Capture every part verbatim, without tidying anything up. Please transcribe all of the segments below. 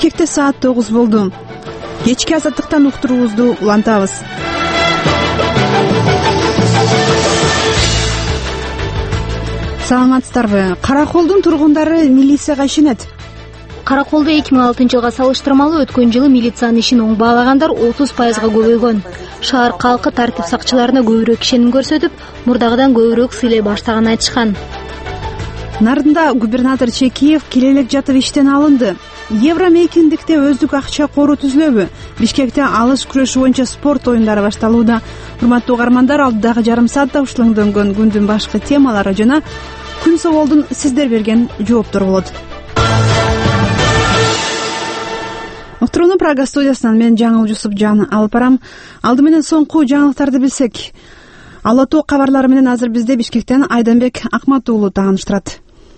Бишкекте саат тогуз болду. Кечки азаттыктан уктуруубузду улантабыз. Саламатсыздарбы? Караколдун тургундары милицияга ишенет. Караколдо эки миң алтынчы жылга салыштырмалуу өткөн жылы милициянын ишин оң баалагандар отуз пайызга көбөйгөн. Шаар калкы тартип сакчыларына көбүрөөк ишеним көрсөтүп, мурдагыдан көбүрөөк сыйлай баштаганын айтышкан. Нарында губернатор Чекиев келелек жатып иштен алынды. Евро мейкиндикте өздүк акча кору түзүлөбү? Бишкекте алыш күрөшү боюнча спорт оюндары башталууда. Урматтуу угармандар, алдыдагы жарым саатта ушулаңдөнгөн күндүн башкы темалары жана күн соболдун сиздер берген жооптор болот. Уктурууну Прага студиясынан мен Жаңыл Жусупжан алып барам. Алды менен соңку жаңылыктарды билсек. Ала тоо кабарлары менен азыр бизде Бишкектен Айданбек Акматуулу тааныштырат.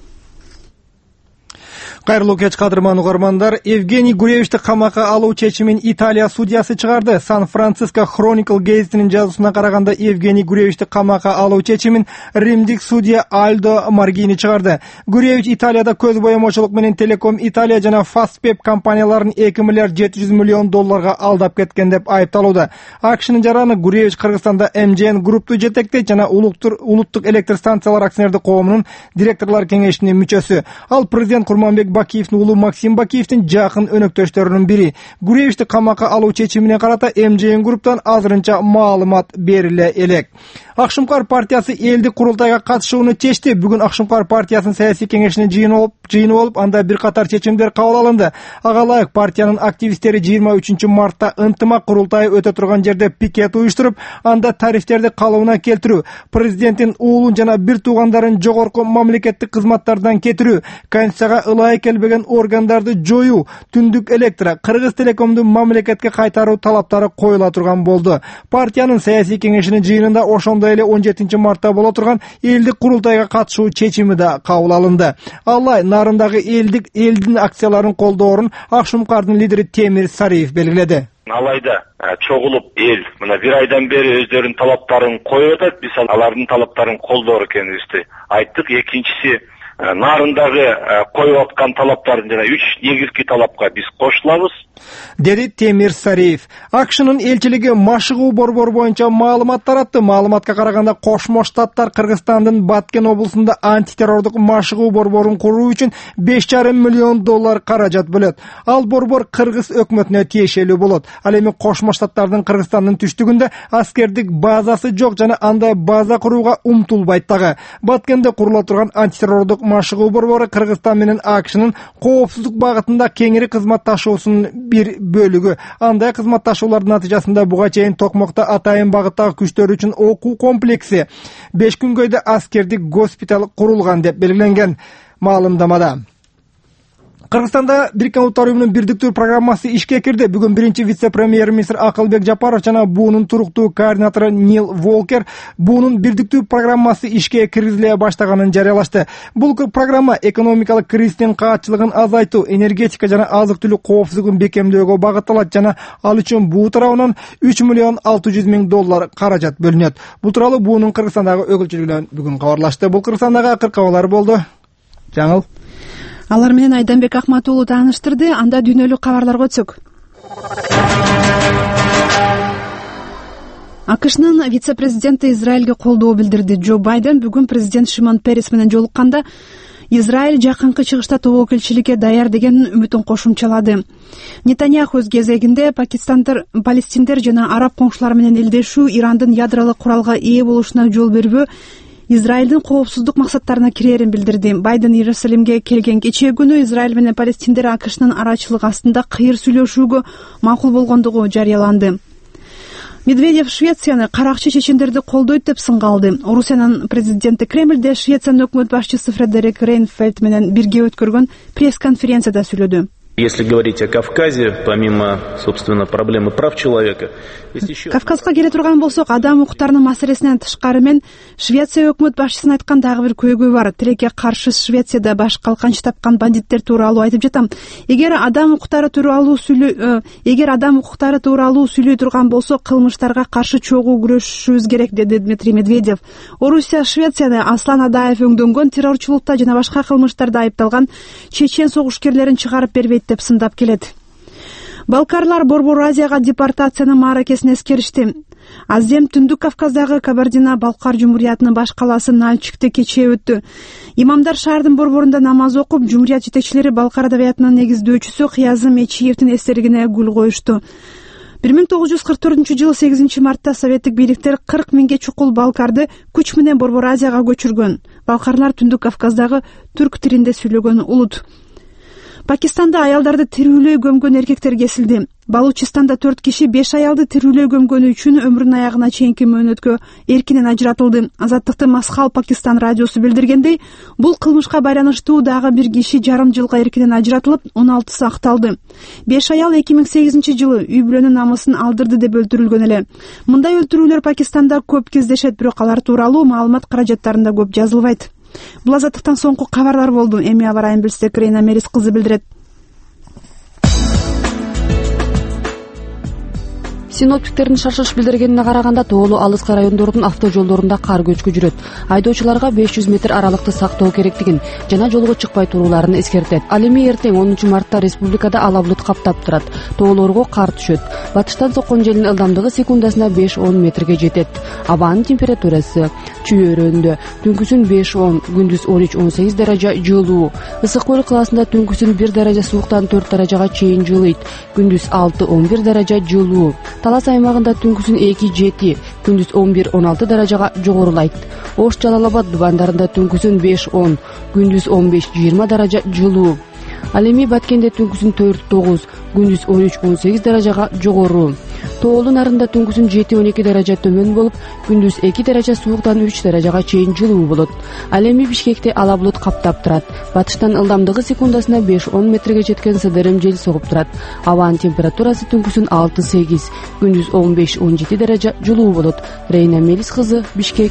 Кайрылуу кеч кадырман угармандар, Евгений Гуревичти камакка алуу чечимин Италия судьясы чыгарды. Сан-Франциско Хроникл гезитинин жазуусуна караганда, Евгений Гуревичти камакка алуу чечимин римдик судья Альдо Маргини чыгарды. Гуревич Италияда көз боемочулук менен Телеком Италия жана Фаспеп компанияларын эки миллиард жети жүз миллион долларга алдап кеткен деп айыпталууда. АКШнын жараны Гуревич Кыргызстанда эм джи эн группту жетектейт жана улуттук электр станциялар акционердик коомунун директорлор кеңешинин мүчөсү. Ал президент Курманбек Бакиевдин уулу Максим Бакиевдин жакын өнөктөштөрүнүн бири. Гуревичти камакка алуу чечимине карата эм джи эн групптан азырынча маалымат бериле элек. Акшумкар партиясы элдик курултайга катышууну чечти. Бүгүн Акшумкар партиясынын саясий кеңешине жыйын болуп, анда бир катар чечимдер кабыл алынды. Ага ылайык партиянын активисттери жыйырма үчүнчү мартта ынтымак курултайы өтө турган жерде пикет уюштуруп, анда тарифтерди калыбына келтирүү, президенттин уулун жана бир туугандарын жогорку мамлекеттик кызматтардан кетирүү, конституцияга ылайык келбеген органдарды жоюу, түндүк электро, Кыргыз Телекомду мамлекетке кайтаруу талаптары коюла турган болду. Партиянын саясий кеңешинин жыйынында ошондой эле он жетинчи мартта боло турган элдик курултайга катышуу чечими да кабыл алынды. Алай нарындагы элдик элдин акцияларын колдоорун Акшумкардын лидери Темир Сариев белгиледи. Алайда чогулуп эл мына бир айдан бери өздөрүнүн талаптарын коюп атат. Биз алардын талаптарын колдоор экенибизди айттык. Экинчиси, нарындагы коюп аткан талаптарын жана үч негизги талапка биз кошулабыз, деди Темир Сариев. АКШнын элчилиги машыгуу борбор боюнча маалымат таратты. Маалыматка караганда, Кошмо Штаттар Кыргызстандын Баткен облусунда антитеррордук машыгуу борборун куруу үчүн беш жарым миллион доллар каражат бөлөт. Ал борбор Кыргыз өкмөтүнө тиешелүү болот. Ал эми Кошмо Штаттардын Кыргызстандын түштүгүндө аскердик базасы жок жана андай база курууга умтулбайт дагы. Баткенде курула турган антитеррордук машыгуу борбору Кыргызстан менен АКШнын коопсуздук багытында кеңири кызматташуусунун бир бөлүгү. Андай кызматташуулардын натыйжасында буга чейин Токмокто атайын багыттагы күчтөр үчүн окуу комплекси, беш күнгөйдө аскердик госпиталь курулган деп белгиленген маалымдамада. Кыргызстанда Бириккен Улуттар Уюмунун бирдиктүү программасы ишке кирди. Бүгүн биринчи вице-премьер-министр Акылбек Жапаров жана буунун туруктуу координатору Нил Волкер буунун бирдиктүү программасы ишке киргизиле баштаганын жарыялашты. Бул программа экономикалык кризистин каатчылыгын азайтуу, энергетика жана азык-түлүк коопсуздугун бекемдөөгө багытталат жана ал үчүн буу тарабынан үч миллион алты жүз миң доллар каражат бөлүнөт. Бул тууралуу буунун Кыргызстандагы өкүлчүлүгүнөн бүгүн кабарлашты. Бул Кыргызстандагы акыркы кабарлар болду. Жаңыл. Алар менен Айданбек Акматуулу тааныштырды. Анда дүйнөлүк кабарларга өтсөк. АКШнын вице-президенти Израилге колдоо билдирди. Джо Байден бүгүн президент Шимон Перес менен жолукканда Израиль жакынкы чыгышта тобокелчиликке даяр деген үмүтүн кошумчалады. Нетаньяху өз кезегинде Пакистандыр, палестиндер жана араб коңшулар менен элдешүү, Ирандын ядролук куралга ээ болушуна жол бербөө, Израилдин коопсуздук максаттарына кирерин билдирди. Байден Иерусалимге келген кечээ күнү Израиль менен палестиндер АКШнын арачылык астында кыйыр сүйлөшүүгө макул болгондугу жарыяланды. Медведев Швецияны каракчы чечимдерди колдойт деп сынга алды. Орусиянын президенти Кремльде Швециянын өкмөт башчысы Фредерик Рейнфельд менен бирге өткөргөн пресс-конференцияда сүйлөдү. Если говорить о Кавказе, помимо, собственно, проблемы прав человека, есть еще... Кавказга келе турган болсок, адам укуктарынын маселесинен тышкары мен Швеция өкмөт башчысынын айткан дагы бир көйгөй бар. Тилекке каршы Швецияда баш калканчы тапкан бандиттер тууралуу айтып жатам. Эгер адам укуктары тууралуу сүйлөй, эгер адам укуктары тууралуу сүйлөй турган болсок, кылмыштарга каршы чогуу күрөшүшүбүз керек, деди Дмитрий Медведев. Орусия Швецияны Аслан Адаев өңдөнгөн террорчулукта жана башка кылмыштарда айыпталган чечен согушкерлерин чыгарып бербейт деп сындап келет. Балкарлар Борбор Азияга депортациянын мааракесин эскеришти. Азем Түндүк Кавказдагы Кабардино-Балкар жумуриятынын баш калаасы Нальчикте кечээ өттү. Имамдар шаардын борборунда намаз окуп, жумурият жетекчилери Балкар адабиятынын негиздөөчүсү Кыязым Мечиевдин эстелигине гүл коюшту. бир миң тогуз жүз кырк төртүнчү жылы сегизинчи мартта советтик бийликтер кырк миңге чукул балкарды күч менен Борбор Азияга көчүргөн. Балкарлар Түндүк Кавказдагы түрк тилинде сүйлөгөн улут. Пакистанда аялдарды тирүүлөй көмгөн эркектер кесилди. Балучистанда төрт киши беш аялды тирүүлөй көмгөнү үчүн өмүрүнүн аягына чейинки мөөнөткө эркинен ажыратылды. Азаттыкты Масхал Пакистан радиосу билдиргендей, бул кылмышка байланыштуу дагы бир киши жарым жылга эркинен ажыратылып, он алтысы акталды. беш аял эки миң сегизинчи жылы үй бүлөнүн намысын алдырды деп өлтүрүлгөн эле. Мындай өлтүрүүлөр Пакистанда көп кездешет, бирок алар тууралуу маалымат каражаттарында көп жазылбайт. Бул азаттыктан соңку кабарлар болду. Эми абарайын билсек, Рейна Мерис кызы билдирет. Синоптиктердин шашылыш билдиргенине караганда, тоолуу алыскы райондордун авто жолдорунда кар көчкү жүрөт. Айдоочуларга беш жүз метр аралыкты сактоо керектигин жана жолго чыкпай турууларын эскертет. Ал эми эртең онунчу мартта республикада ала булут каптап турат. Тоолорго кар түшөт. Батыштан соккон желдин ылдамдыгы секундасына беш он метрге жетет. Абанын температурасы чүйөрөндө түнкүсүн беш он, күндүз он үч он сегиз даража жылуу. Ысык көл кылаасында түнкүсүн бир даража сууктан төрт даражага чейин жылыйт. Күндүз алты он бир даража жылуу. Талас аймагында түнкүсүн эки жети, күндүз он бир он алты даражага жогорулайт. Ош Жалал-Абад дубандарында түнкүсүн беш он, күндүз он беш жыйырма даража жылуу. Ал эми Баткенде түнкүсүн төрт тогуз, күндүз он үч он сегиз даражага жогору. Тоолу Нарында түнкүсүн жети он эки даража төмөн болуп, күндүз эки даража сууктан үч даражага чейин жылуу болот. Ал эми Бишкекте ала булут каптап турат. Батыштан ылдамдыгы секундасына беш он метрге жеткен сыдырым жел согуп турат. Абанын температурасы түнкүсүн алты сегиз, күндүз он беш он жети даража жылуу болот. Рейна Мелис кызы, Бишкек.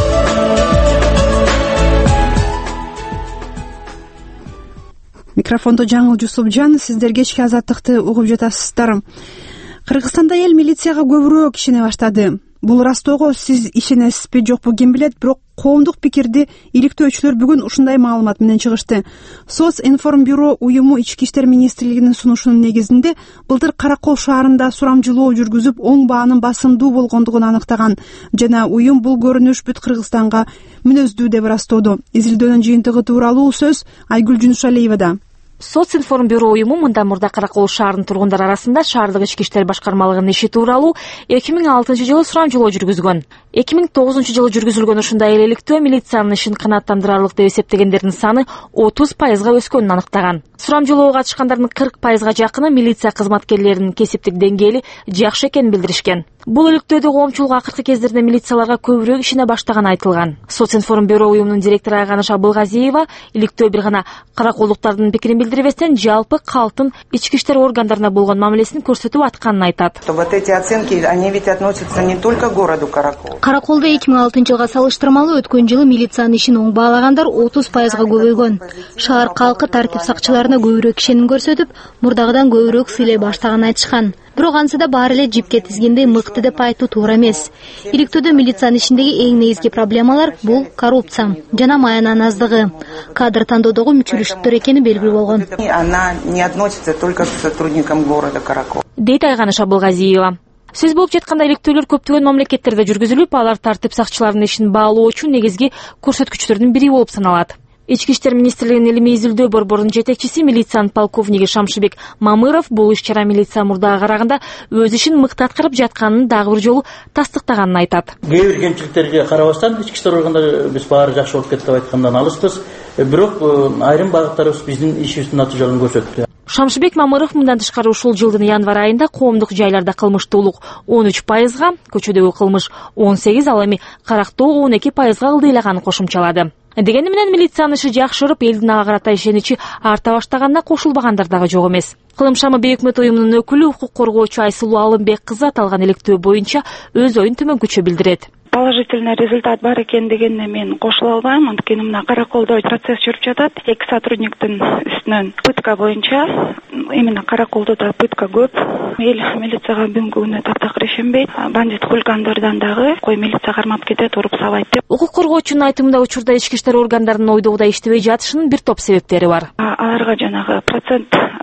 Микрофондо Жаңыл Жусупжан, сиздер кечки азаттыкты угуп жатасыздар. Кыргызстанда эл милицияга көбүрөөк ишене баштады. Бул растоого сиз ишенесизби жокпу ким билет, бирок коомдук пикирди иликтөөчүлөр бүгүн ушундай маалымат менен чыгышты. Социнформбюро уюму Ички иштер министрлигинин сунушунун негизинде былтыр Каракол шаарында сурамжылоо жүргүзүп, оң баанын басымдуу болгондугун аныктаган жана уюм бул көрүнүш бүт Кыргызстанга мүнөздүү деп ырастоодо. Изилдөөнүн жыйынтыгы тууралуу сөз Айгүл Жунушалиевада. Социнформбюро уюму мындан мурда Каракол шаарынын тургундары арасында шаардык ички иштер башкармалыгынын иши тууралуу эки миң алтынчы жылы сурамжылоо жүргүзгөн. эки миң тогузунчу жылы жүргүзүлгөн ушундай элеликтөө милициянын ишин канааттандырарлык деп эсептегендердин саны отуз пайызга өскөнүн аныктаган. Сурамжылоого катышкандардын кырк пайызга жакыны милиция кызматкерлеринин кесиптик деңгээли жакшы экенин билдиришкен. Бул иликтөөдө коомчулук акыркы кездерде милицияларга көбүрөөк ишине баштаганы айтылган. Социнформбюро уюмунун директору Айганыш Абылгазиева иликтөө бир гана караколдуктардын пикирин билдирбестен жалпы калктын ички иштер органдарына болгон мамилесин көрсөтүп атканын айтат. Вот эти оценки, они ведь относятся не только к городу Каракол. Караколдо эки миң алтынчы жылга салыштырмалуу өткөн жылы милициянын ишин оң баалагандар отуз пайызга көбөйгөн. Шаар калкы тартип сакчыларына көбүрөөк ишеним көрсөтүп, мурдагыдан көбүрөөк сыйлай баштаганын айтышкан. Бирок анысы да баары эле жипке тизгендей мыкты деп айтуу туура эмес. Иликтөөдө милициянын ишиндеги эң негизги проблемалар бул коррупция жана маянанын аздыгы. Кадр тандоодогу мүчүлүштүктөр экени белгилүү болгон. Она не относится только к сотрудникам города Каракол. Дейт Айганыш Абылгазиева. Сөз болуп жатканда иликтөөлөр көптөгөн мамлекеттерде жүргүзүлүп, алар тартип сакчыларынын ишин баалоо үчүн негизги көрсөткүчтөрдүн бири болуп саналат. Ички иштер министрлигинин илимий изилдөө борборунун жетекчиси милициянын полковниги Шамшыбек Мамыров бул иш-чара милиция мурдага караганда өз ишин мыкты аткарып жатканын дагы бир жолу тастыктаганын айтат. Кээ бир кемчиликтерге карабастан ички иштер органдары биз баары жакшы болуп кетти деп айткандан алыспыз. Бирок айрым багыттарыбыз биздин ишибиздин натыйжаларын көрсөттү. Шамшыбек Мамыров мындан тышкары ушул жылдын январь айында коомдук жайларда кылмыштуулук он үч пайызга, көчөдөгү кылмыш он сегиз, ал эми карактоо он эки пайызга ылдыйлаганын кошумчалады. Дегени менен милициянын иши жакшырып, элдин ага карата ишеничи арта баштаганына кошулбагандар дагы жок эмес. Кылым шамы Бейөкмөт уюмунун өкүлү, укук коргоочу Айсулуу Алымбек кызы аталган иликтөө боюнча өз оюн төмөнкүчө билдирет. Положительный результат бар экендигине мен кошула албайм, анткени мына Караколдо процесс жүрүп жатат. Эки сотрудниктин үстүнөн пытка боюнча, именно Караколдо да пытка көп. Эл милицияга бүгүнкү күнү таптакыр ишенбейт. Бандит хулигандардан дагы кой милиция кармап кетет, уруп сабайт деп. Укук коргоочунун айтымында учурда ички иштер органдарынын ойдогудай иштебей жатышынын бир топ себептери бар. Аларга жанагы процент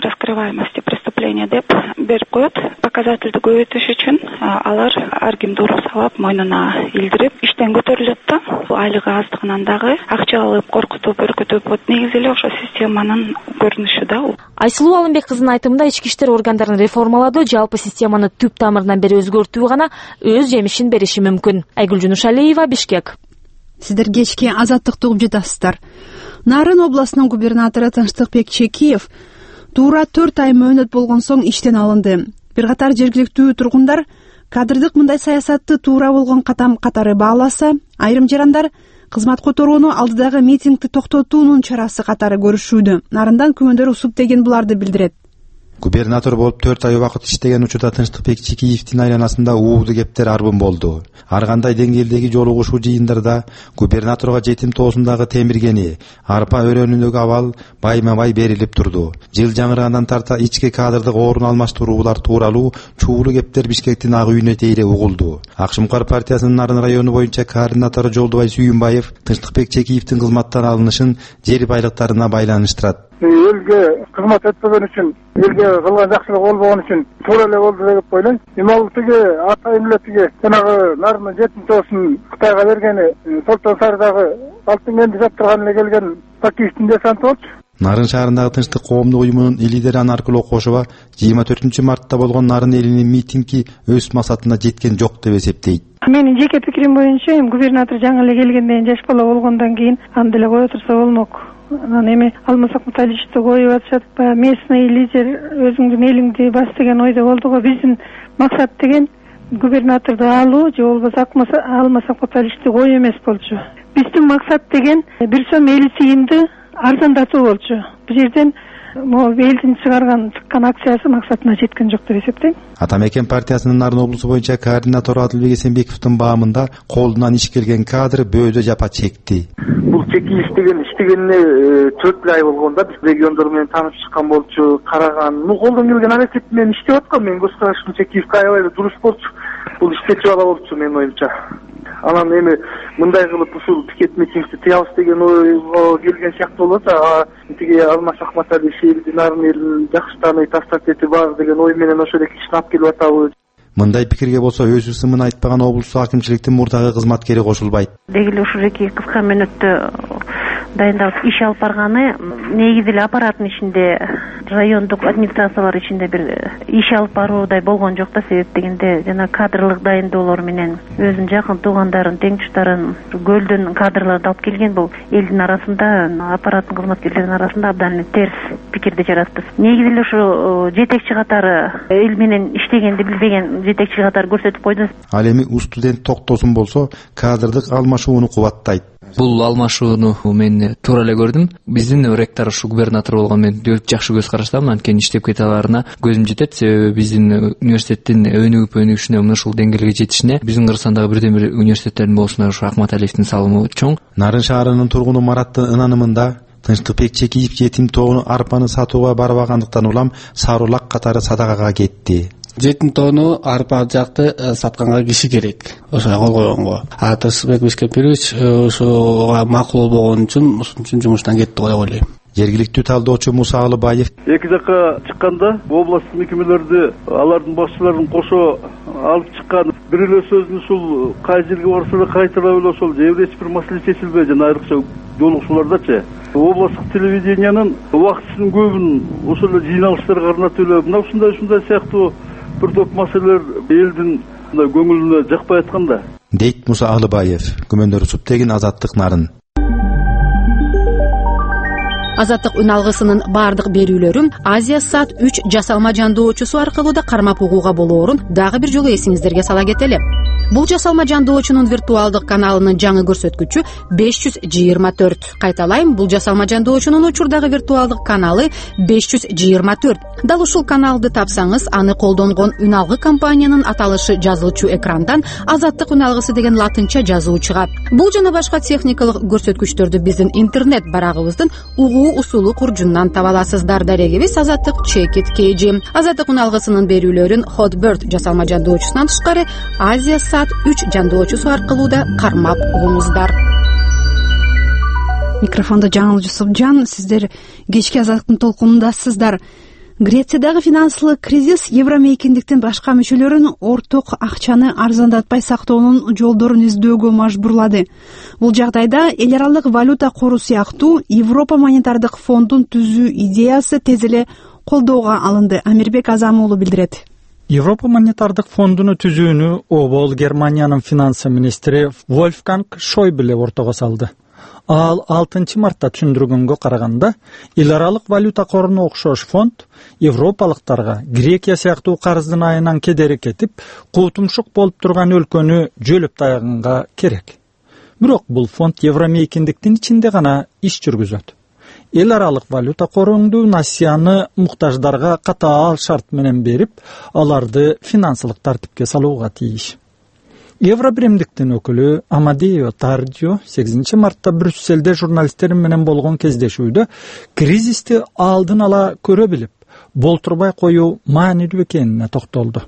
раскрываемости преступления деп берип коет. Показательди көбөйтүш үчүн алар ар кимди уруп салап, мойнуна илдирип иштен көтөрүлөт да. Айлыгы аздыгынан дагы акча алып, коркутуп, өркүтүп, вот негизи эле ошо системанын көрүнүшү да. Айсулуу Алымбек кызынын айтымында ички иштер органдарын реформалоодо жалпы системаны түп тамырынан бери өзгөртүү гана өз жемишин бериши мүмкүн. Айгүл Жунушалиева, Бишкек. Сиздер кечки Азаттыкты угуп жатасыздар. Нарын областынын губернатору Тынчтыкбек Чекиев туура төрт ай мөөнөт болгон соң иштен алынды. Бир катар жергиликтүү тургундар кадрдык мындай саясатты туура болгон катам катары бааласа, айрым жарандар кызмат которууну алдыдагы митингди токтотуунун чарасы катары көрүшүүдө. Нарындан күмөндөр усуп деген буларды билдирет. Губернатор болуп төрт ай убакыт иштеген учурда Тынчтыкбек Чекиевдин айланасында уубду кептер арбын болду. Ар кандай деңгээлдеги жолугушуу жыйындарда губернаторго жетим тоосундагы темиргени, арпа өрөөнүндөгү абал байма-бай берилип турду. Жыл жаңыргандан тарта ички кадрдык орун алмаштыруулар тууралуу чуулуу кептер Бишкектин ак үйүнө тейре угулду. Ак Шумкар партиясынын Нарын району боюнча координатору Жолдубай Сүйүнбаев Тынчтыкбек Чекиевдин кызматтан алынышын жер байлыктарына байланыштырат. Элге кызмат этпеген үчүн, элге кылган жакшылык болбогон үчүн туура эле болду деп ойлойм. Эми ал тиги атайын эле тиги жанагы Нарын жетим тоосун Кытайга бергени Солтон Сардагы алтын кенди жаптырган эле келген Пакиевдин десанты болчу. Нарын шаарындагы Тынчтык коомдук уюмунун лидери Анаркүл Окошова жыйырма төртүнчү мартта болгон Нарын элинин митинги өз максатына жеткен жок деп эсептейт. Менин жеке пикирим боюнча, эми губернатор жаңы эле келгенден жаш бала болгондон кийин анда эле кое турса болмок. Анан эми Алмасак Муталичти коюп атышат, баягы местный лидер өзүңдүн элиңди бас деген ойдо болду го. Биздин максат деген губернаторду алуу же болбосо Алмасак Муталичти коюу эмес болчу. Биздин максат деген бир сом элүү тыйынды арзандатуу болчу. Бул жерден могу элдин чыгарган чыккан акциясы максатына жеткен жок деп эсептейм. Ата Мекен партиясынын Нарын облусу боюнча координатору Адылбек Эсенбековдун баамында колунан иш келген кадр бөөдө жапа чекти. Бул Чекиев деген иштегенине төрт ай болгондо биз региондор менен таанышып чыккан болчу, караган. Ну колдон келген аракет менен иштеп аткан. Мен көз карашым Чекиевге аябай дурус болчу. Бул иштечи бала болчу менин оюмча. Анан эми мындай кылып ушул пикет митингди тыябыз деген ойго келген сыяктуу болот. Тиги Алмасак Муталичти Нарын элин жакшы тааный таштап кетип бар деген ой менен ошол эки кишини алып келип атабы. Мындай пикирге болсо өз ысымын айтпаган облустук акимчиликтин мурдагы кызматкери кошулбайт. Деги эле ушул эки кыска мөөнөттө дайындалып иш алып барганы негизи эле аппараттын ичинде, райондук администрациялар ичинде бир иш алып баруудай болгон жок да. Себеп дегенде жана кадрлык дайындоолор менен өзүнүн жакын туугандарын, теңтуштарын, көлдөн кадрларды алып келген. Бул элдин арасында, аппараттын кызматкерлеринин арасында абдан эле терс пикирди жаратты. Негизи эле ушу жетекчи катары эл менен иштегенди билбеген жетекчи катары көрсөтүп койду. Ал эми у студент Токтосун болсо кадрдык алмашууну кубаттайт. Бул алмашууну мен туура эле көрдүм. Биздин ректор ушу губернатор болгон мен жакшы көз караштамын. Анткени иштеп кете аларына көзүм жетет. Себеби биздин университеттин өнүгүп өнүгүшүнө, мына ушул деңгээлге жетишине биздин Кыргызстандагы бирден бир университеттердин болсунда ушу Акматалиевдин салымы чоң. Нарын шаарынын тургуну Мараттын ынанымында Тынчтыкбек Чекиев жетим тоону арпаны сатууга барбагандыктан улам сарулак катары садакага кетти. Жетим тоону арпа жакты сатканга киши керек. Ошого кол койгонго. А Тынчтыкбек Бишкемпирович ошого макул болгон үчүн ушун үчүн жумуштан кетти го деп ойлойм. Жергиликтүү талдоочу Муса Алыбаев эки жакка чыкканда област мекемелерди алардын башчыларын кошо алып чыккан бир эле сөзүн ушул кай жерге барса да кайталап эле ошол эч бир маселе чечилбей, жана айрыкча жолугушуулардачы областтык телевидениянын убактысынын көбүн ошол эле жыйналыштарга арнатып эле мына ушундай ушундай сыяктуу бир топ маселелер элдин көңүлүнө жакпай атканда, дейт Муса Алыбаев. Күмөндөр усуп деген Азаттык Нарын. Азаттык үн алгысынын бардык берүүлөрүн Азия Сат үч жасалма жандоочусу аркылуу да кармап угууга болоорун дагы бир жолу эсиңиздерге сала кетели. Бул жасалма жандоочунун виртуалдык каналынын жаңы көрсөткүчү беш жүз жыйырма төрт. Кайталайм, бул жасалма жандоочунун учурдагы виртуалдык каналы беш жүз жыйырма төрт. Дал ушул каналды тапсаңыз, аны колдонгон үн алгы компаниянын аталышы жазылчу экрандан Азаттык үн алгысы деген латынча жазуу чыгат. Бул жана башка техникалык көрсөткүчтөрдү биздин интернет барагыбыздын угуу усулу куржундан таба аласыздар. Дарегибиз Азаттык Чекит Кейджи. Азаттык үн алгысынын берүүлөрүн Hotbird жасалма жандоочусунан тышкары Азия Сат үч жандоочусу аркылуу да кармап угуңуздар. Микрофондо Жаңыл Жусупжан, сиздер кечки Азаттыктын толкунундасыздар. Грециядагы финансылык кризис Евромейкиндиктин башка мүчөлөрүн орток акчаны арзандатпай сактоонун жолдорун издөөгө мажбурлады. Бул жагдайда эл аралык валюта кору сыяктуу Европа монетардык фондун түзүү идеясы тез эле колдоого алынды. Амирбек Азам уулу билдирет. Европа монетардык фондуну түзүүнү обол Германиянын финансы министри Вольфганг Шойбле ортого салды. Ал алтынчы мартта түшүндүргөнгө караганда, эл аралык валюта коруна окшош фонд европалыктарга Грекия сыяктуу карыздын айынан кедери кетип, куутумшук болуп турган өлкөнү жөлөп таяганга керек. Бирок бул фонд Евромейкиндиктин ичинде гана иш жүргүзөт. Эл аралык валюта корунду насияны муктаждарга катаал шарт менен берип, аларды финансылык тартипке салууга тийиш. Евробиримдиктин өкүлү Амадео Тардио сегизинчи мартта Брюсселде журналисттер менен болгон кездешүүдө кризисти алдын ала көрө билип, болтурбай коюу маанилүү экенине токтолду.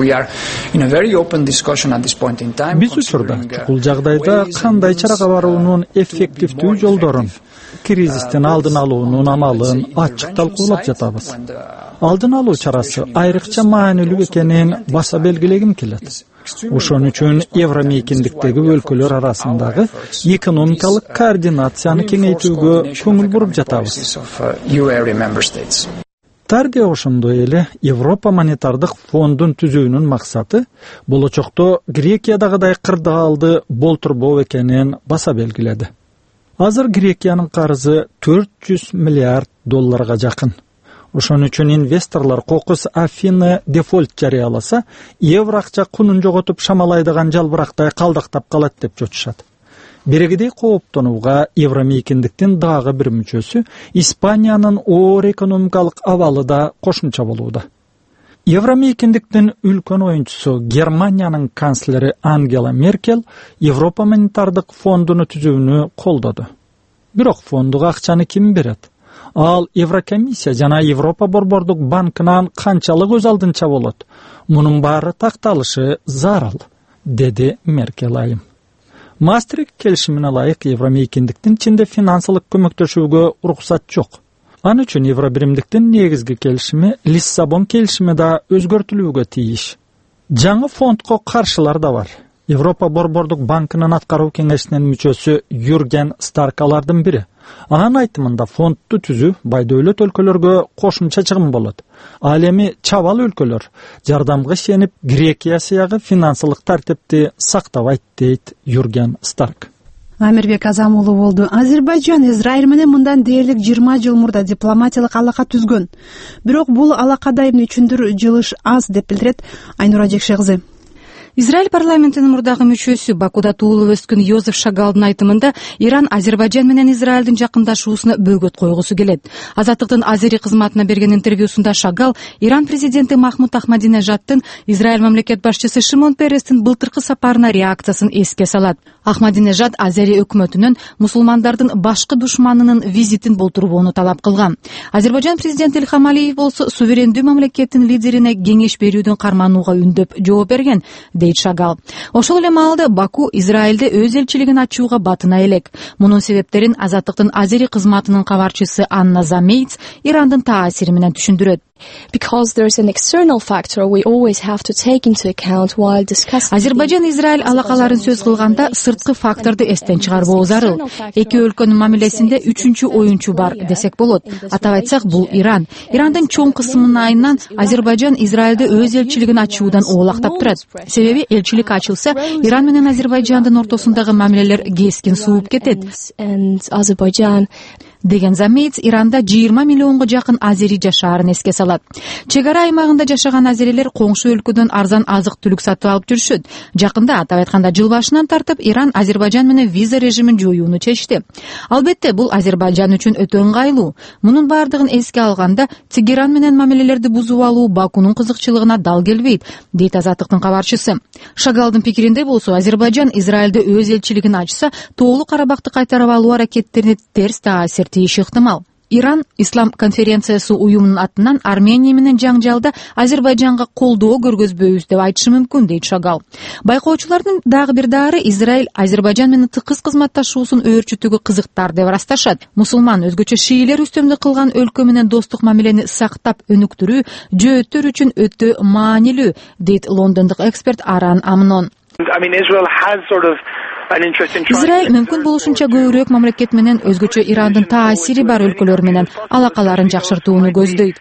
Биз учурда бул жагдайда кандай чарага баруунун эффективдүү жолдорун, кризистин алдын алуунун амалын ачык талкуулап жатабыз. Алдын алуу чарасы айрыкча маанилүү экенин баса белгилегим келет. Ошон үчүн Евромейкиндиктеги өлкөлөр арасындагы экономикалык координацияны кеңейтүүгө көңүл буруп жатабыз. Тарди ошондой эле Европа монетардык фондун түзүүнүн максаты болочокто Грекиядагыдай кырдаалды болтурбоо экенин баса белгиледи. Азыр Грекиянын карызы төрт жүз миллиард долларга жакын. Ошон үчүн инвесторлор кокус Афины дефолт жарыяласа, евро акча кунун жоготуп шамалайдыган жалбырактай калдактап калат деп чочушат. Берегидей кооптонууга Евромейкиндиктин дагы бир мүчөсү Испаниянын оор экономикалык абалы да кошумча болууда. Евромейкиндиктин үлкөн оюнчусу Германиянын канцлери Ангела Меркель Европа монетардык фондуну түзүүнү колдоду. Бирок фондуга акчаны ким берет? Ал Еврокомиссия жана Европа борбордук банкынан канчалык өз алдынча болот? Мунун баары такталышы зарыл, деди Меркель айым. Мастрихт келишимине ылайык Евромейкиндиктин ичинде финансылык көмөктөшүүгө уруксат жок. Ан үчүн Евробиримдиктин негизги келишими Лиссабон келишими да өзгөртүлүүгө тийиш. Жаңы фондко каршылар да бар. Европа борбордук банкынын аткаруу кеңешинин мүчөсү Юрген Старк алардын бири. Анын айтымында фондду түзүү байдөлөт өлкөлөргө кошумча чыгым болот. Ал эми чабал өлкөлөр жардамга ишенип Грекия сыягы финансылык тартипти сактабайт, дейт Юрген Старк. Амирбек Азам уулу болду. Азербайжан Израиль менен мындан дээрлик жыйырма жыл мурда дипломатиялык алака түзгөн. Бирок бул алакада эмне үчүндүр жылыш аз деп билдирет Айнура Жекше кызы. Израиль парламентинин мурдагы мүчөсү Бакуда туулуп өскөн Йозеф Шагалдын айтымында Иран Азербайжан менен Израилдин жакындашуусуна бөгөт койгусу келет. Азаттыктын Азери кызматына берген интервьюсунда Шагал Иран президенти Махмуд Ахмадинежадтын Израиль мамлекет башчысы Шимон Перестин былтыркы сапарына реакциясын эске салат. Ахмадинежад Азери өкмөтүнөн мусулмандардын башкы душманынын визитин болтурбоону талап кылган. Азербайжан президенти Ильхам Алиев болсо суверендүү мамлекеттин лидерине кеңеш берүүдөн карманууга үндөп жооп берген, дейт Шагал. Ошол эле маалда Баку Израилде өз элчилигин ачууга батына элек. Мунун себептерин Азаттыктын Азери кызматынын кабарчысы Анна Замейц Ирандын таасири менен түшүндүрөт. Азербайжан-Израиль алакаларын сөз кылганда сырткы факторду эстен чыгарбоо зарыл. Эки өлкөнүн мамилесинде үчүнчү оюнчу бар десек болот. Атап айтсак, бул Иран. Ирандын чоң кысмынын айынан Азербайжан Израилде өз элчилигин ачуудан оолактап турат. Себеби элчилик ачылса, Иран менен Азербайжандын ортосундагы мамилелер кескин сууп кетет. Деген Замейц Иранда жыйырма миллионго жакын азери жашаарын эске салат. Чек ара аймагында жашаган азерилер коңшу өлкөдөн арзан азык-түлүк сатып алып жүрүшөт. Жакында, атап айтканда, жыл башынан тартып Иран Азербайжан менен виза режимин жоюуну чечти. Албетте, бул Азербайжан үчүн өтө ыңгайлуу. Мунун бардыгын эске алганда, Тегеран менен мамилелерди бузуп алуу Бакунун кызыкчылыгына дал келбейт, дейт Азаттыктын кабарчысы. Шагалдын пикиринде болсо, Азербайжан Израилде өз элчилигин ачса, Тоолуу Карабакты кайтарып алуу аракеттерине терс таасир тийиши ыктымал. Иран Ислам конференциясы уюмунун атынан Армения менен жаңжалда Азербайжанга колдоо көргөзбөйбүз деп айтышы мүмкүн, дейт Шагал. Байкоочулардын дагы бир дары Израиль Азербайжан менен тыкыз кызматташуусун өөрчүтүүгө кызыктар деп ырасташат. Мусулман өзгөчө шиилер үстөмдүк кылган өлкө менен достук мамилени сактап өнүктүрүү жөөттөр үчүн өтө маанилүү, дейт лондондук эксперт Аран Амнон. Израиль мүмкүн болушунча көбүрөөк мамлекет менен өзгөчө Ирандын таасири бар өлкөлөр менен алакаларын жакшыртууну көздөйт.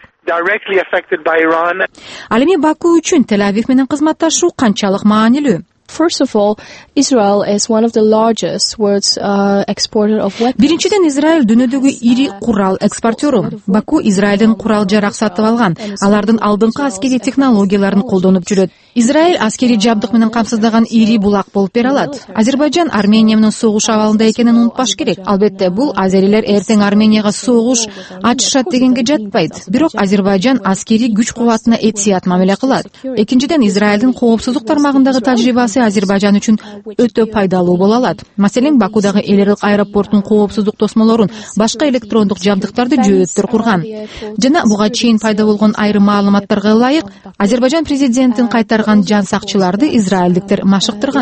Ал эми Баку үчүн Тель-Авив менен кызматташуу канчалык маанилүү? First of all, Israel is one of the largest world's uh, exporter of weapons. Биринчиден, Израиль дүйнөдөгү ири курал экспортеру. Баку Израилдин курал жарак сатып алган. Алардын алдыңкы аскери технологияларын колдонуп жүрөт. Израиль аскери жабдык менен камсыздаган ири булак болуп бере алат. Азербайжан Армения менен согуш абалында экенин унутпаш керек. Албетте, бул азерилер эртең Арменияга согуш ачышат дегенге жатпайт. Бирок Азербайжан аскери күч кубатына этият мамиле кылат. Экинчиден, Израилдин коопсуздук тармагындагы тажрыйбасы Азербайжан үчүн өтө пайдалуу боло алат. Маселен, Бакудагы Элерилик аэропортунун коопсуздук тосмолорун, башка электрондук жабдыктарды жөөттөр курган. Жана буга чейин пайда болгон айрым маалыматтарга ылайык, Азербайжан президентин кайтарган жан сакчыларды израилдиктер машыктырган.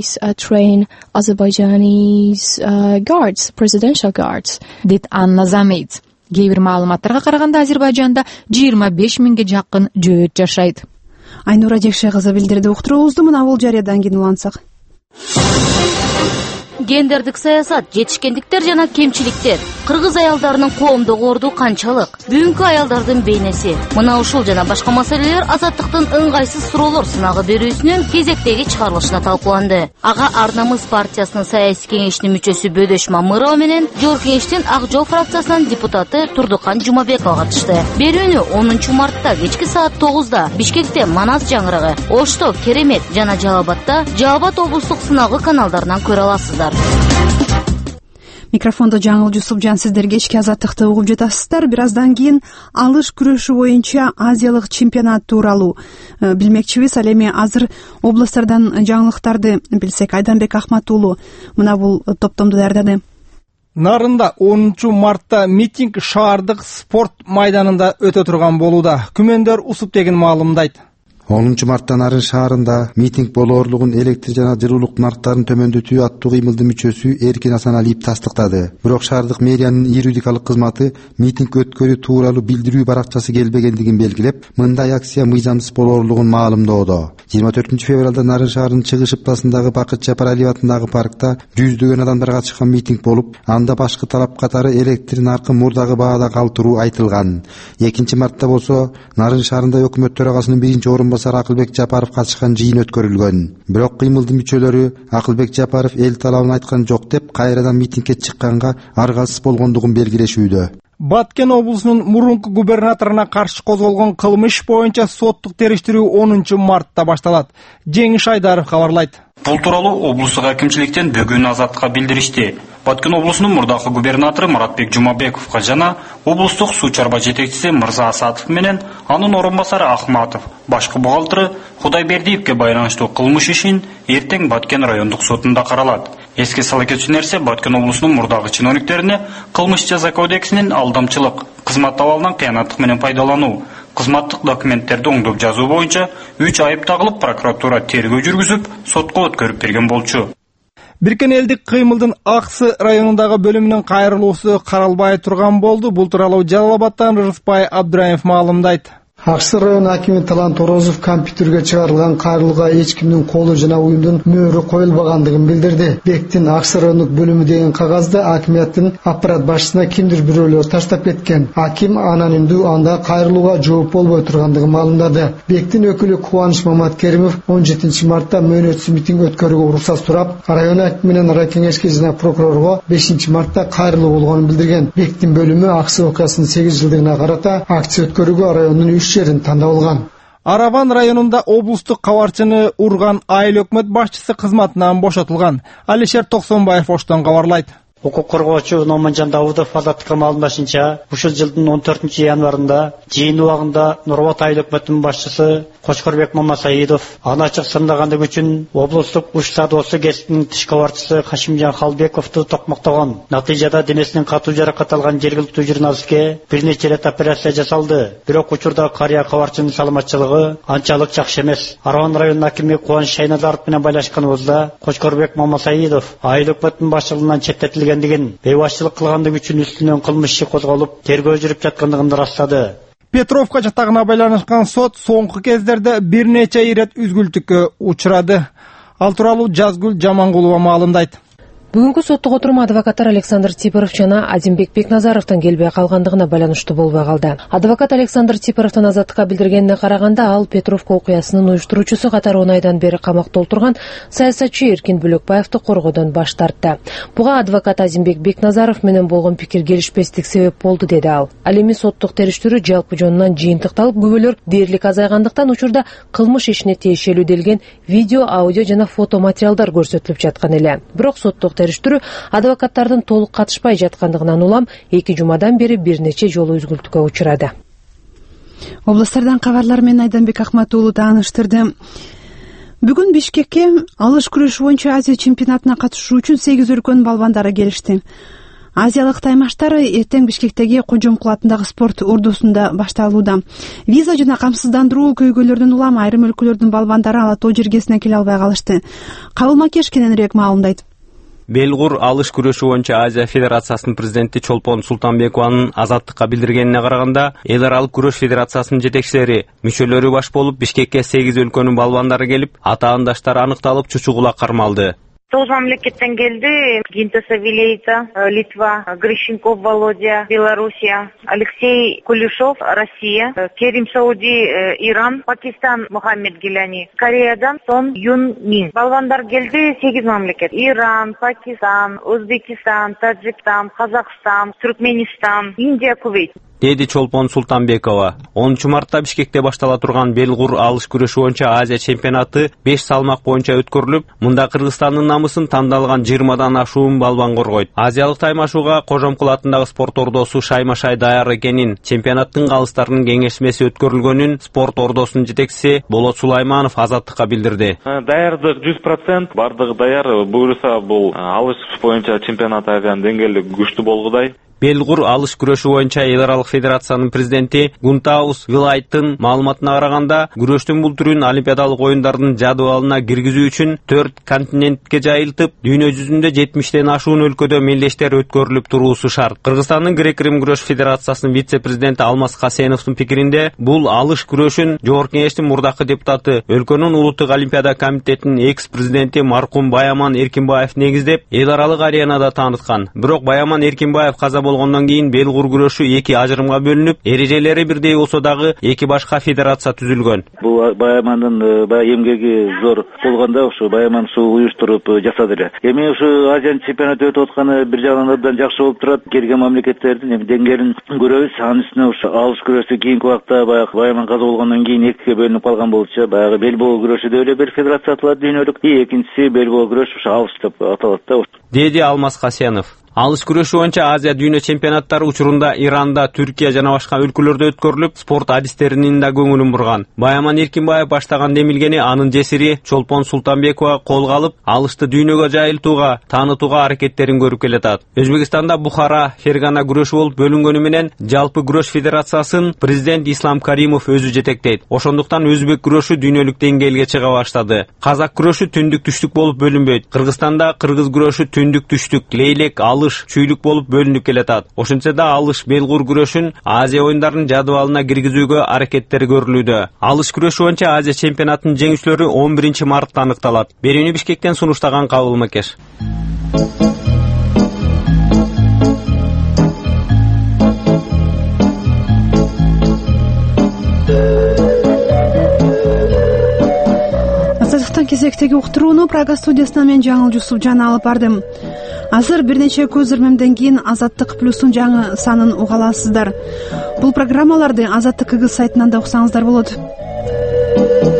Дейт Анна Замейт. Кээ бир маалыматтарга караганда Азербайжанда жыйырма беш миңге жакын жөөт жашайт. Айнура Жекше кызы билдирди. Уктуруубузду мына бул жарыядан кийин улантсак. Гендердик саясат, жетишкендиктер жана кемчиликтер. Кыргыз аялдарынын коомдук орду канчалык? Бүгүнкү аялдардын бейнеси. Мына ушул жана башка маселелер Азаттыктын ыңгайсыз суроолор сынагы берүүсүнүн кезектеги чыгарылышына талкууланды. Ага Ар Намыс партиясынын саясий кеңешинин мүчөсү Бөдөш Мамырова менен Жогорку кеңештин Ак Жол фракциясынын депутаты Турдукан Жумабекова катышты. Берүүнү онунчу мартта кечки саат тогузда Бишкекте Манас жаңырыгы, Ошто, Керемет жана Жалал Абадта Жалал Абад облустук сынагы каналдарынан көрө аласыздар. Микрофондо Жаңыл Жусупжан, сиздер кечки Азаттыкты угуп жатасыздар. Бир аздан кийин алыш күрөшү боюнча Азиялык чемпионат тууралуу билмекчибиз. Ал эми азыр областтардан жаңылыктарды билсек, Айданбек Ахматуулу мына бул топтомду даярдады. Нарында онунчу мартта митинг шаардык спорт майданында өтө турган болууда. Күмөндөр Усуп деген маалымдайт. онунчу мартта Нарын шаарында митинг болоорлугун электр жана жылуулук нарктарын төмөндөтүү аттуу кыймылдын мүчөсү Эркин Асаналиев тастыктады. Бирок шаардык мэриянын юридикалык кызматы митинг өткөрүү тууралуу билдирүү баракчасы келбегендигин белгилеп, мындай акция мыйзамсыз болоорлугун маалымдоодо. жыйырма төртүнчү февралда Нарын шаарынын чыгыш ыптасындагы Бакыт Жапаралиев атындагы паркта жүздөгөн адамдар катышкан митинг болуп, анда башкы талап катары электр наркы мурдагы баада калтыруу айтылган. экинчи мартта болсо Нарын шаарында өкмөт төрагасынын биринчи орун Акылбек Жапаров катышкан жыйын өткөрүлгөн. Бирок кыймылдын мүчөлөрү Акылбек Жапаров эл талабын айткан жок деп, кайрадан митингге чыкканга аргасыз болгондугун белгилешүүдө. Баткен облусунун мурунку губернаторуна каршы козголгон кылмыш боюнча соттук териштирүү онунчу мартта башталат. Жеңиш Айдаров кабарлайт. Бул тууралуу облустук акимчиликтен бүгүн Азаттыкка билдиришти. Баткен облусунун мурдакы губернатору Маратбек Жумабековго жана облустук суу чарба жетекчиси Мырза Асатов менен анын орун басары Ахматов, башкы бухгалтери Кудайбердиевге байланыштуу кылмыш ишин эртең Баткен райондук сотунда каралат. Эске сала кетчү нерсе, Баткен облусунун мурдагы чиновниктерине кылмыш жаза кодексинин алдамчылык, кызмат абалынан кыянаттык менен пайдалануу, кызматтык документтерди оңдоп жазуу боюнча үч айып тагылып, прокуратура тергөө жүргүзүп, сотко өткөрүп берген болчу. Биркен элдик кыймылдын Аксы районундагы бөлүмүнүн кайрылуусу каралбай турган болду. Бул тууралуу Жалал Абадтан Рыспай Абдраимов маалымдайт. Аксы район акими Талант Орозов компьютерге чыгарылган кайрылууга эч кимдин колу жана уюмдун мөөрү коюлбагандыгын билдирди. Бектин Аксы райондук бөлүмү деген кагазды акимияттын аппарат башчысына кимдир бирөөлөр таштап кеткен. Аким анонимдүү анда кайрылууга жооп болбой тургандыгын маалымдады. Бектин өкүлү Кубаныч Маматкеримов он жетинчи мартта мөөнөтсүз митинг өткөрүүгө уруксат сурап, район акими менен район кеңешке жана прокурорго бешинчи мартта кайрылуу болгонун билдирген. Бектин бөлүмү Аксы окуясынын сегиз жылдыгына карата акция өткөрүүгө райондун үч жерин тандалган. Араван районунда облустук кабарчыны урган айыл өкмөт башчысы кызматынан бошотулган. Алишер Токсонбаев Оштон кабарлайт. укук коргоочу Номанжан Давудов азаттыкка маалымдашынча, ушул жылдын он төртүнчү январында жыйын убагында Нурбат айыл өкмөтүнүн башчысы Кочкорбек Мамасаидов аны ачык сындагандыгы үчүн облустук уш садоосу кесипинин тиш кабарчысы Хашимжан Халбековду токмоктогон. Натыйжада денесинин катуу жаракат алган жергиликтүү журналистке бир нече рет операция жасалды. Бирок учурда карыя кабарчынын саламатчылыгы анчалык жакшы эмес. Арван районунун акими Кубаныч Шайназаров менен байлашканыбызда Кочкорбек Мамасаидов айыл өкмөтүнүн башчылыгынан четтетилгендигин, бейбашчылык кылгандыгы үчүн үстүнөн кылмыш иши козголуп, тергөө жүрүп жаткандыгын ырастады. Петровка жатагына байланышкан сот соңку кездерде бир нече ирет үзгүлтүккө учурады. Ал тууралуу Жазгүл Жамангулова маалымдайт. Бүгүнкү соттук отурум адвокаттар Александр Типоров жана Азимбек Бекназаровдон келбей калгандыгына байланыштуу болбой калды. Адвокат Александр Типоровдун азаттыкка билдиргенине караганда, ал Петровка окуясынын уюштуруучусу катары он айдан бери камакта отурган саясатчы Эркин Бөлөкбаевди коргоодон баш тартты. Буга адвокат Азимбек Бекназаров менен болгон пикир келишпестик себеп болду, деди ал. Ал эми соттук териштирүү жалпы жонунан жыйынтыкталып, күбөлөр дээрлик азайгандыктан учурда кылмыш ишине тиешелүү делген видео, аудио жана фото материалдар көрсөтүлүп жаткан эле. Бирок соттук териштирүү адвокаттардын толук катышпай жаткандыгынан улам эки жумадан бери бир нече жолу үзгүлтүккө учурады. Областардан кабарлар менен Айданбек Акмат уулу тааныштырды. Бүгүн Бишкекке алыш күрөшү боюнча Азия чемпионатына катышуу үчүн сегиз өлкөнүн балбандары келишти. Азиялык таймаштар эртең Бишкектеги Кожомкул атындагы спорт ордусунда башталууда. Виза жана камсыздандыруу көйгөйлөрдөн улам айрым өлкөлөрдүн балбандары Ала Тоо жергесине келе албай калышты. Кабыл Макеш кененирээк маалымдайт. Белгур алыш күрөшү боюнча Азия Федерациясынын президенти Чолпон Султанбекованын азаттыкка билдиргенине караганда, эл аралык күрөш федерациясынын жетекчилери, мүчөлөрү баш болуп Бишкекке сегиз өлкөнүн балбандары келип, атаандаштары аныкталып, чучугула кармалды. Тоғыз мамлекеттен келді. Гинта Савилейца, Литва, Грищенков Володя, Белоруссия, Алексей Кулешов, Россия, Керим Сауди, Иран, Пакистан, Мухаммед Гилани, Кореядан Сон Юн Мин. Балбандар келді сегиз мамлекет. Иран, Пакистан, Өзбекистан, Таджикстан, Казакстан, Түркменистан, Индия, Кувейт. Деди Чолпон Султанбекова. онунчу мартта Бишкекте баштала турган Белгур алыш күрөшү боюнча Азия чемпионаты беш салмак боюнча өткөрүлүп, мында Кыргызстандын намысын тандалган жыйырмадан ашуун балбан коргойт. Азиялык таймашууга Кожомкул атындагы спорт ордосу шайма-шай даяр экенин, чемпионаттын калыстарынын кеңешмеси өткөрүлгөнүн спорт ордосунун жетекчиси Болот Сулайманов азаттыкка билдирди. Даярдык жүз процент, бардыгы даяр. Буюрса бул алыш боюнча чемпионат айган деңгээлде күчтүү болгудай. Белгур алыш күрөшү боюнча эл аралык федерациянын президенти Гунтаус Вилайттын маалыматына караганда, күрөштүн бул түрүн олимпиадалык оюндардын жадыбалына киргизүү үчүн төрт континентке жайылтып, дүйнө жүзүндө жетимиштен ашуун өлкөдө мелдештер өткөрүлүп туруусу шарт. Кыргызстандын грек-рим күрөш федерациясынын вице-президенти Алмаз Касеновдун пикиринде, бул алыш күрөшүн Жогорку Кеңештин мурдакы депутаты, өлкөнүн улуттук олимпиада комитетинин экс-президенти маркум Баяман Эркинбаев негиздеп, эл аралык аренада тааныткан. Бирок Баяман Эркинбаев каза болгондон кийин Белгур күрөшү эки ажырымга бөлүнүп, эрежелери бирдей болсо дагы эки башка федерация түзүлгөн. Бул Баямандын баягы эмгеги зор болгондо ушу Баяман ушу уюштуруп жасады эле. Эми ушу Азия чемпионаты өтүп атканы бир жагынан абдан жакшы болуп турат. Келген мамлекеттердин деңгээлин көрөбүз. Анын үстүнө ушу алыш күрөшү кийинки убакта баягы Баяман каза болгондон кийин экиге бөлүнүп калган болчу. Баягы бел боо күрөшү деп эле бир федерация аталат дүйнөлүк. Экинчиси бел боо күрөш ушу алыш деп аталат да. Деди Алмаз Касенов. Алыш күрөшү боюнча Азия дүйнө чемпионаттары учурунда Иранда, Түркия жана башка өлкөлөрдө өткөрүлүп, спорт адистеринин да көңүлүн бурган. Баяман Эркинбаев баштаган демилгени анын жесири Чолпон Султанбекова колго алып, алышты дүйнөгө жайылтууга, таанытууга аракеттерин көрүп келатат. Өзбекстанда Бухара, Фергана күрөшү болуп бөлүнгөнү менен жалпы күрөш федерациясын президент Ислам Каримов өзү жетектейт. Ошондуктан өзбек күрөшү дүйнөлүк деңгээлге чыга баштады. Казак күрөшү түндүк-түштүк болуп бөлүнбөйт. Кыргызстанда кыргыз күрөшү түндүк-түштүк, лейлек, алыш, чүйлүк болуп бөлүнүп келатат. Ошентсе да алыш Белгур күрөшүн Азия оюндарынын жадыбалына киргизүүгө аракеттери көрүлүүдө. Алыш күрөшү боюнча Азия чемпионатынын жеңүүчүлөрү он биринчи мартта аныкталат. Берүүнү Бишкектен сунуштаган Кабыл Макеш. Азаттыктан кезектеги уктурууну Прага студиясынан мен Жаңыл Жусупжан алып бардым. Азыр бир нече көз ирмемден кийин Азаттык плюстун жаңы санын уга аласыздар. Бул программаларды Азаттык кыргыз сайтынан да уксаңыздар болот.